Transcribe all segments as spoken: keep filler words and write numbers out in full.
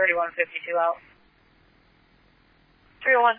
forty-one fifty-two out. three oh one.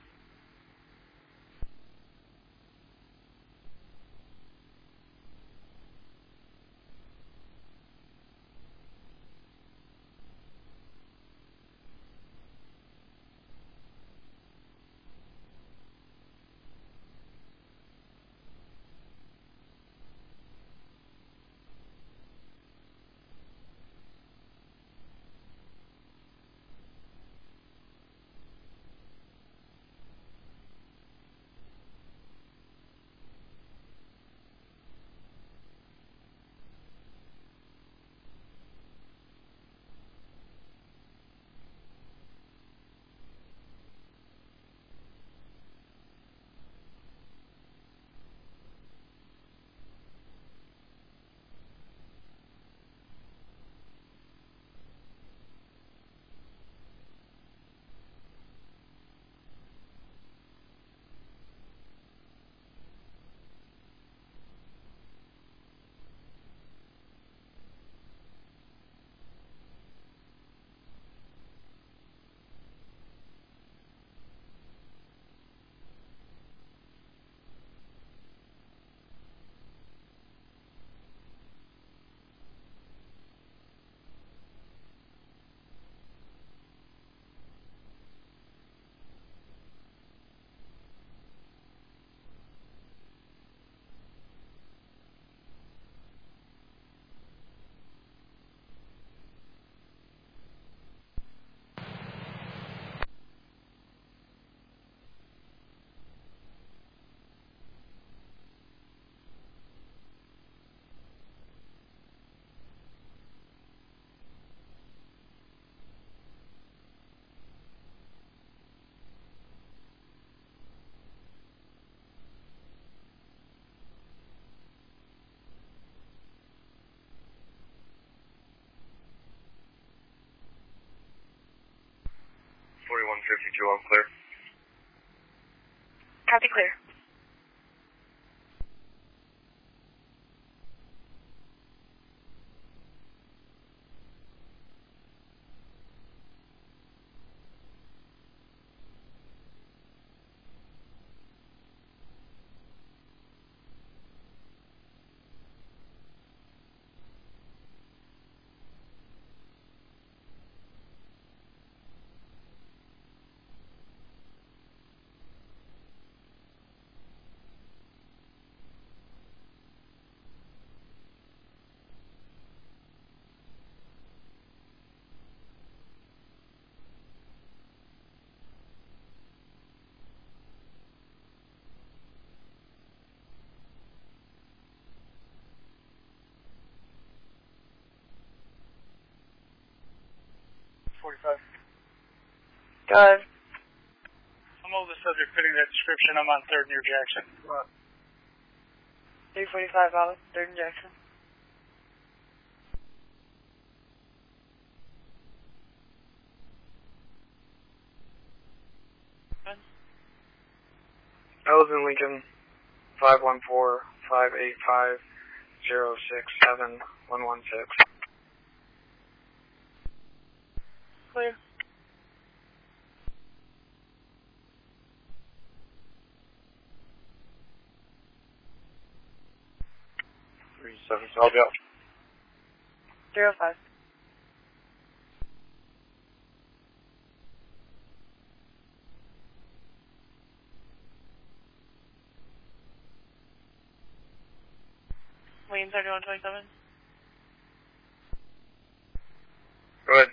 forty-one fifty-two, I'm clear. Copy, clear. forty-five. Go ahead. I'm over the subject fitting that description. I'm on third near Jackson. What? three forty-five out, third and Jackson. I was in Lincoln, five one four, five eight five, zero six seven, one one six. Clear. three seven, I'll be out. zero five. Wayne thirty-one twenty-seven. Go ahead.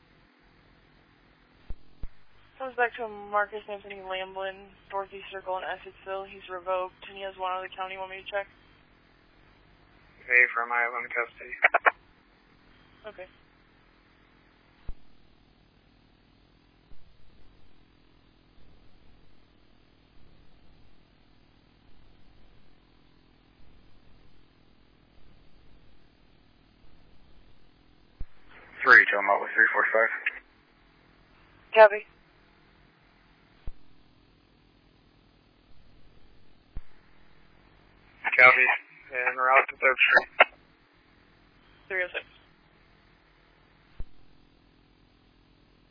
Comes back to Marcus Anthony Lamblin, Northeast Circle in Essexville. He's revoked, and he has one other county. Want me to check? Hey, from Iowa in custody. Okay. Three, tell him out with three forty-five. Copy. Copy. And we're out to third street. three oh six.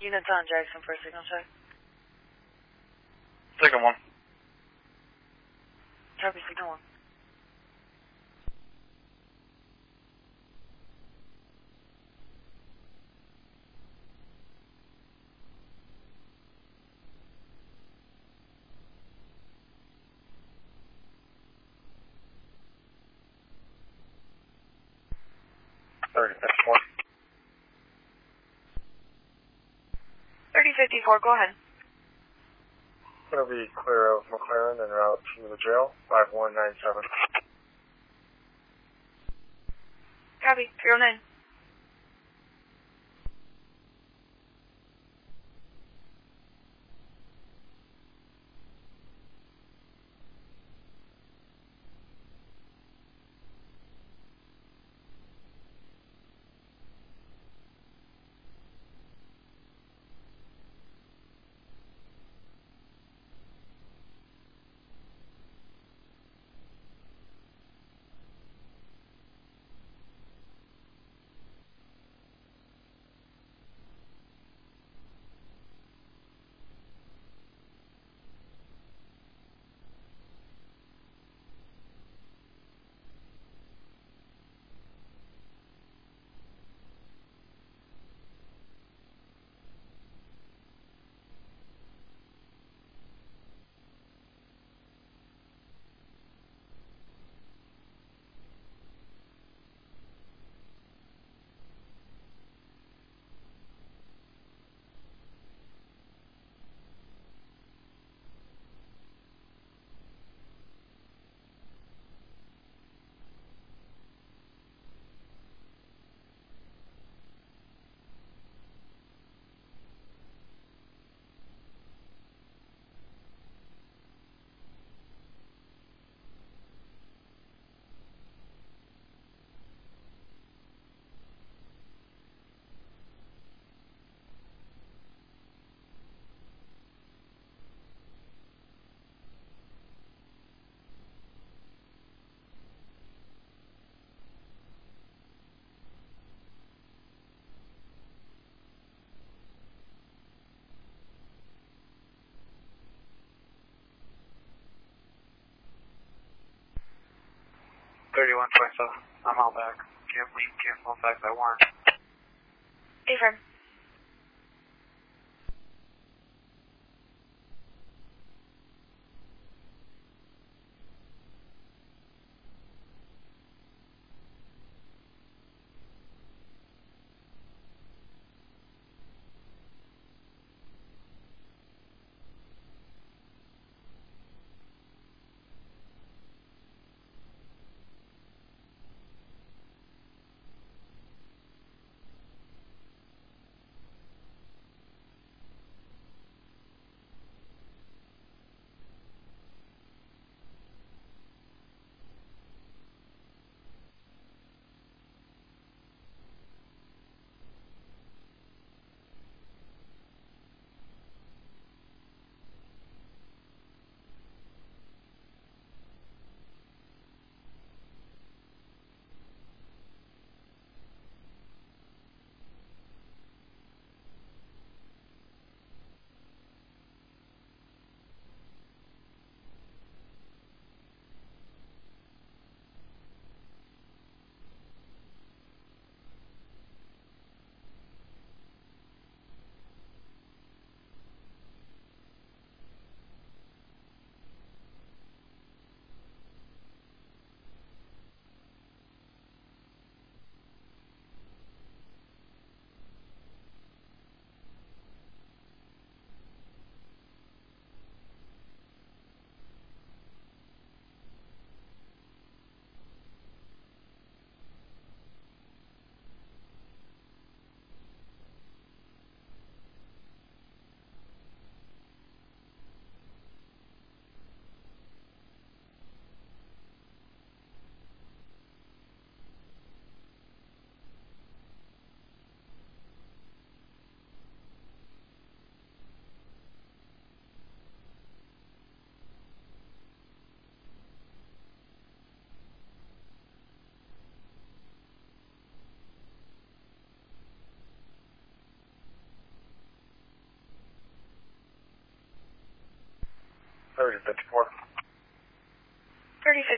Units on Jackson for a signal check. Signal one. Copy, signal one. thirty fifty-four. thirty fifty-four, go ahead. It'll be clear of McLaren en route to the jail, five one nine seven. Copy, three oh nine. thirty-one twenty-seven. I'm out back. Can't leave, can't fall back by warrant. Affirm.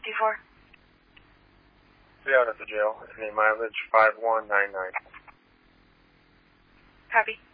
fifty-four. Be out at the jail. Any mileage five one nine nine. Copy.